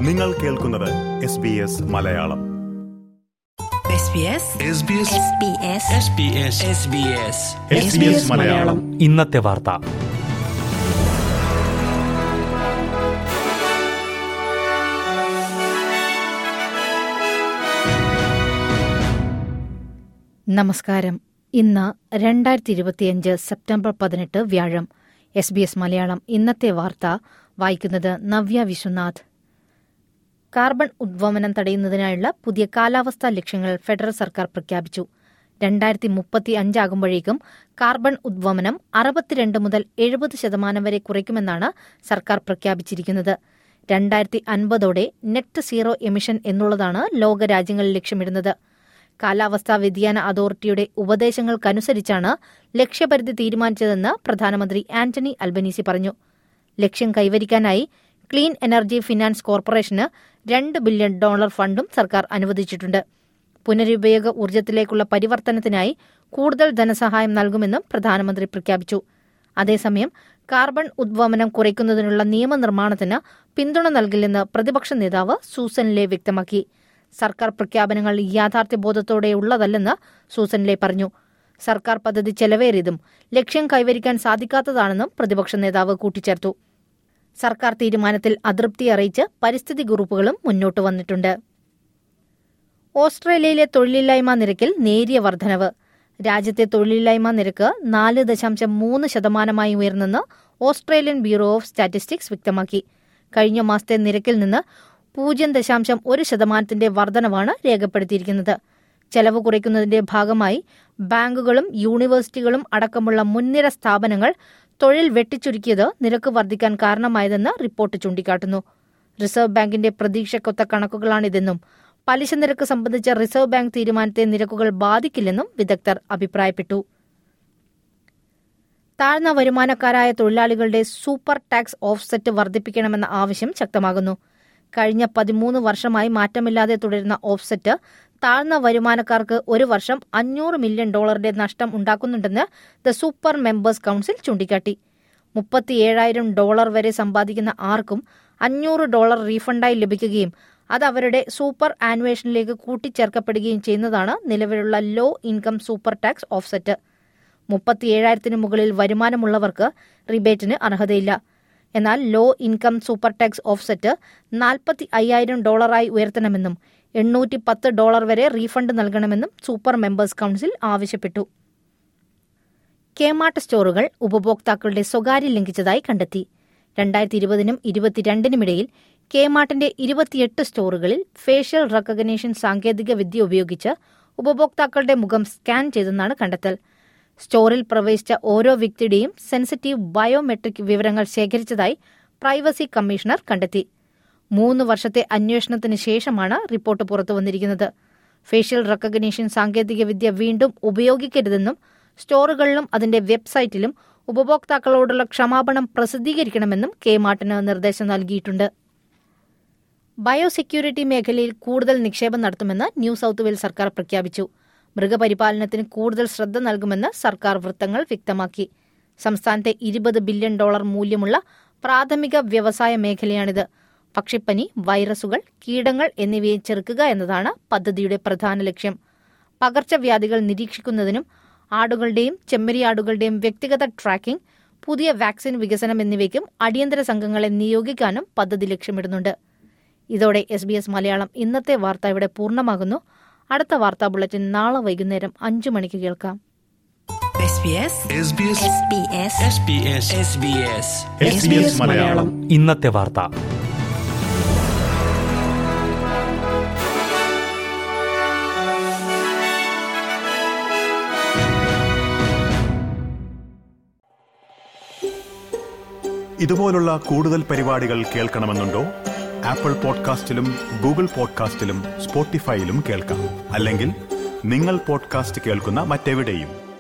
നിങ്ങൾ കേൾക്കുന്നത് SBS മലയാളം. മലയാളം ഇന്നത്തെ വാർത്ത. നമസ്കാരം. ഇന്ന് 2025 സെപ്റ്റംബർ 18 വ്യാഴം. SBS മലയാളം ഇന്നത്തെ വാർത്ത വായിക്കുന്നത് നവ്യ വിശ്വനാഥ്. കാർബൺ ഉദ്വമനം തടയുന്നതിനായുള്ള പുതിയ കാലാവസ്ഥാ ലക്ഷ്യങ്ങൾ ഫെഡറൽ സർക്കാർ പ്രഖ്യാപിച്ചു. 2035 ആകുമ്പോഴേക്കും കാർബൺ ഉദ്വമനം 62 മുതൽ 70% വരെ കുറയ്ക്കുമെന്നാണ് സർക്കാർ പ്രഖ്യാപിച്ചിരിക്കുന്നത്. 2050ഓടെ നെറ്റ് സീറോ എമിഷൻ എന്നുള്ളതാണ് ലോകരാജ്യങ്ങൾ ലക്ഷ്യമിടുന്നത്. കാലാവസ്ഥാ വ്യതിയാന അതോറിറ്റിയുടെ ഉപദേശങ്ങൾക്കനുസരിച്ചാണ് ലക്ഷ്യപരിധി തീരുമാനിച്ചതെന്ന് പ്രധാനമന്ത്രി ആന്റണി അൽബനീസി പറഞ്ഞു. ലക്ഷ്യം കൈവരിക്കാനായി ക്ലീൻ എനർജി ഫിനാൻസ് കോർപ്പറേഷന് $2 ബില്യൺ ഫണ്ടും സർക്കാർ അനുവദിച്ചിട്ടുണ്ട്. പുനരുപയോഗ ഊർജ്ജത്തിലേക്കുള്ള പരിവർത്തനത്തിനായി കൂടുതൽ ധനസഹായം നൽകുമെന്നും പ്രധാനമന്ത്രി പ്രഖ്യാപിച്ചു. അതേസമയം കാർബൺ ഉദ്വമനം കുറയ്ക്കുന്നതിനുള്ള നിയമനിർമ്മാണത്തിന് പിന്തുണ നൽകില്ലെന്ന് പ്രതിപക്ഷ നേതാവ് സൂസൻ ലേ വ്യക്തമാക്കി. സർക്കാർ പ്രഖ്യാപനങ്ങൾ യാഥാർത്ഥ്യബോധത്തോടെയുള്ളതല്ലെന്ന് സൂസൻ ലേ പറഞ്ഞു. സർക്കാർ പദ്ധതി ചെലവേറിയതും ലക്ഷ്യം കൈവരിക്കാൻ സാധിക്കാത്തതാണെന്നും പ്രതിപക്ഷ നേതാവ് കൂട്ടിച്ചേർത്തു. സർക്കാർ തീരുമാനത്തിൽ അതൃപ്തി അറിയിച്ച് പരിസ്ഥിതി ഗ്രൂപ്പുകളും മുന്നോട്ട് വന്നിട്ടുണ്ട്. ഓസ്ട്രേലിയയിലെ തൊഴിലില്ലായ്മ നിരക്കിൽ നേരിയ വർധനവ്. രാജ്യത്തെ തൊഴിലില്ലായ്മ നിരക്ക് 4.3% ഉയർന്നെന്ന് ഓസ്ട്രേലിയൻ ബ്യൂറോ ഓഫ് സ്റ്റാറ്റിസ്റ്റിക്സ് വ്യക്തമാക്കി. കഴിഞ്ഞ മാസത്തെ നിരക്കിൽ നിന്ന് 0.1% വർധനവാണ് രേഖപ്പെടുത്തിയിരിക്കുന്നത്. ചെലവ് കുറയ്ക്കുന്നതിന്റെ ഭാഗമായി ബാങ്കുകളും യൂണിവേഴ്സിറ്റികളും അടക്കമുള്ള മുൻനിര സ്ഥാപനങ്ങൾ തൊഴിൽ വെട്ടിച്ചുരുക്കിയത് നിരക്ക് വർദ്ധിക്കാൻ കാരണമായതെന്ന് റിപ്പോർട്ട് ചൂണ്ടിക്കാട്ടുന്നു. റിസർവ് ബാങ്കിന്റെ പ്രതീക്ഷക്കൊത്ത കണക്കുകളാണിതെന്നും പലിശ നിരക്ക് സംബന്ധിച്ച റിസർവ് ബാങ്ക് തീരുമാനത്തെ നിരക്കുകൾ ബാധിക്കില്ലെന്നും വിദഗ്ധർ അഭിപ്രായപ്പെട്ടു. താഴ്ന്ന വരുമാനക്കാരായ തൊഴിലാളികളുടെ സൂപ്പർ ടാക്സ് ഓഫ്സെറ്റ് വർദ്ധിപ്പിക്കണമെന്ന ആവശ്യം ശക്തമാകുന്നു. കഴിഞ്ഞ 13 വർഷമായി മാറ്റമില്ലാതെ തുടരുന്ന ഓഫ്സെറ്റ് താഴ്ന്ന വരുമാനക്കാർക്ക് ഒരു വർഷം $500 മില്യൺ നഷ്ടം ഉണ്ടാക്കുന്നുണ്ടെന്ന് ദ സൂപ്പർ മെമ്പേഴ്സ് കൌൺസിൽ ചൂണ്ടിക്കാട്ടി. $37,000 വരെ സമ്പാദിക്കുന്ന ആർക്കും $500 റീഫണ്ടായി ലഭിക്കുകയും അത് അവരുടെ സൂപ്പർ ആനുവേഷനിലേക്ക് കൂട്ടിച്ചേർക്കപ്പെടുകയും ചെയ്യുന്നതാണ് നിലവിലുള്ള low income super tax offset. 37,000 മുകളിൽ വരുമാനമുള്ളവർക്ക് റിബേറ്റിന് അർഹതയില്ല. എന്നാൽ low income super tax offset $45,000 ഉയർത്തണമെന്നും $810 വരെ റീഫണ്ട് നൽകണമെന്നും സൂപ്പർ മെമ്പേഴ്സ് കൌൺസിൽ ആവശ്യപ്പെട്ടു. കേമാർട്ട് സ്റ്റോറുകൾ ഉപഭോക്താക്കളുടെ സ്വകാര്യം ലംഘിച്ചതായി കണ്ടെത്തി. 2020നും 2022 കേമാർട്ടിന്റെ 28 സ്റ്റോറുകളിൽ ഫേഷ്യൽ റെക്കഗ്നീഷൻ സാങ്കേതിക വിദ്യ ഉപയോഗിച്ച് ഉപഭോക്താക്കളുടെ മുഖം സ്കാൻ ചെയ്തെന്നാണ് കണ്ടെത്തൽ. സ്റ്റോറിൽ പ്രവേശിച്ച ഓരോ വ്യക്തിയുടെയും സെൻസിറ്റീവ് ബയോമെട്രിക് വിവരങ്ങൾ ശേഖരിച്ചതായി പ്രൈവസി കമ്മീഷണർ കണ്ടെത്തി. 3 വർഷത്തെ അന്വേഷണത്തിന് ശേഷമാണ് റിപ്പോർട്ട് പുറത്തുവന്നിരിക്കുന്നത്. ഫേഷ്യൽ റെക്കഗ്നീഷൻ സാങ്കേതികവിദ്യ വീണ്ടും ഉപയോഗിക്കരുതെന്നും സ്റ്റോറുകളിലും അതിന്റെ വെബ്സൈറ്റിലും ഉപഭോക്താക്കളോടുള്ള ക്ഷമാപണം പ്രസിദ്ധീകരിക്കണമെന്നും കേമാർട്ടിന് നിർദ്ദേശം നൽകിയിട്ടുണ്ട്. ബയോസെക്യൂരിറ്റി മേഖലയിൽ കൂടുതൽ നിക്ഷേപം നടത്തുമെന്ന് ന്യൂ സൌത്ത് വെയിൽസ് സർക്കാർ പ്രഖ്യാപിച്ചു. മൃഗപരിപാലനത്തിന് കൂടുതൽ ശ്രദ്ധ നൽകുമെന്ന് സർക്കാർ വൃത്തങ്ങൾ വ്യക്തമാക്കി. സംസ്ഥാനത്തെ $20 ബില്യൺ മൂല്യമുള്ള പ്രാഥമിക വ്യവസായ മേഖലയാണിത്. പക്ഷിപ്പനി, വൈറസുകൾ, കീടങ്ങൾ എന്നിവയെ ചെറുക്കുക എന്നതാണ് പദ്ധതിയുടെ പ്രധാന ലക്ഷ്യം. പകർച്ചവ്യാധികൾ നിരീക്ഷിക്കുന്നതിനും ആടുകളുടെയും ചെമ്മരിയാടുകളുടെയും വ്യക്തിഗത ട്രാക്കിംഗ്, പുതിയ വാക്സിൻ വികസനം എന്നിവയ്ക്കും അടിയന്തര സംഘങ്ങളെ നിയോഗിക്കാനും പദ്ധതി ലക്ഷ്യമിടുന്നുണ്ട്. ഇതോടെ SBS മലയാളം ഇന്നത്തെ വാർത്ത ഇവിടെ പൂർണ്ണമാകുന്നു. അടുത്ത വാർത്താ ബുള്ളറ്റിൻ നാളെ വൈകുന്നേരം 5 മണിക്ക് കേൾക്കാം. മലയാളം ഇന്നത്തെ വാർത്ത. ഇതുപോലുള്ള കൂടുതൽ പരിപാടികൾ കേൾക്കണമെന്നുണ്ടോ? ആപ്പിൾ പോഡ്കാസ്റ്റിലും ഗൂഗിൾ പോഡ്കാസ്റ്റിലും സ്പോട്ടിഫൈയിലും കേൾക്കാം. അല്ലെങ്കിൽ നിങ്ങൾ പോഡ്കാസ്റ്റ് കേൾക്കുന്ന മറ്റെവിടെയും